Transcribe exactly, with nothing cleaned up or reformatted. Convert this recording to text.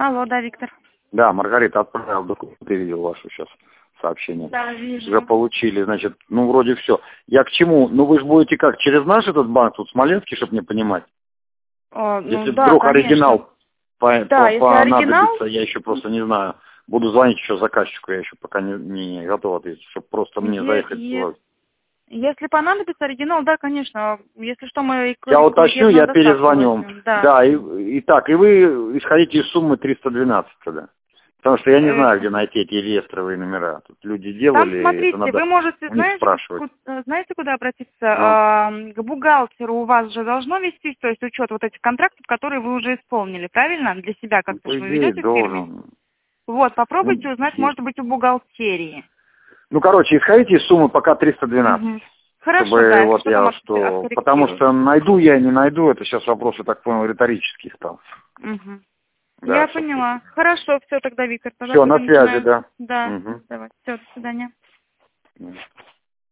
Алло, да, Виктор. Да, Маргарита, отправил документы, видел вашу сейчас сообщение. Да, вижу. Уже получили, значит, ну, вроде все. Я к чему? Ну, вы же будете как, через наш этот банк, тут, Смоленский, чтобы мне понимать? О, ну, Если да, вдруг конечно. оригинал по, Да, по, если понадобится, оригинал... я еще просто не знаю. Буду звонить еще заказчику, я еще пока не, не готов ответить, чтобы просто мне Е- заехать. е- Если понадобится оригинал, да, конечно. Если что, мы... Я уточню, я доставку перезвоню вам. возьмем. Да. Да, и, и так, и вы исходите из суммы триста двенадцать тогда. Потому что я не Э, знаю, где найти эти реестровые номера. Тут люди Там, делали, это смотрите, надо вы можете, у них знаете, спрашивать. ку- знаете, куда обратиться? Ну, А, К бухгалтеру у вас же должно вестись, то есть учет вот этих контрактов, которые вы уже исполнили, правильно? Для себя ну, как-то по же вы идее, ведете в фирме. должен. Вот, Ну, попробуйте узнать, есть. может быть, у бухгалтерии. Ну, короче, исходите из суммы пока триста двенадцать. Мгм. Хорошо, Чтобы да, если вот что, там я от- что... Потому откорректирую. что найду я, не найду, это сейчас вопрос, я так понял, риторический стал. Мгм. Да, Я сейчас. поняла. Хорошо, все тогда, Виктор, тогда Все, на будем связи, начинать. да. Да, Угу. давай, все, до свидания.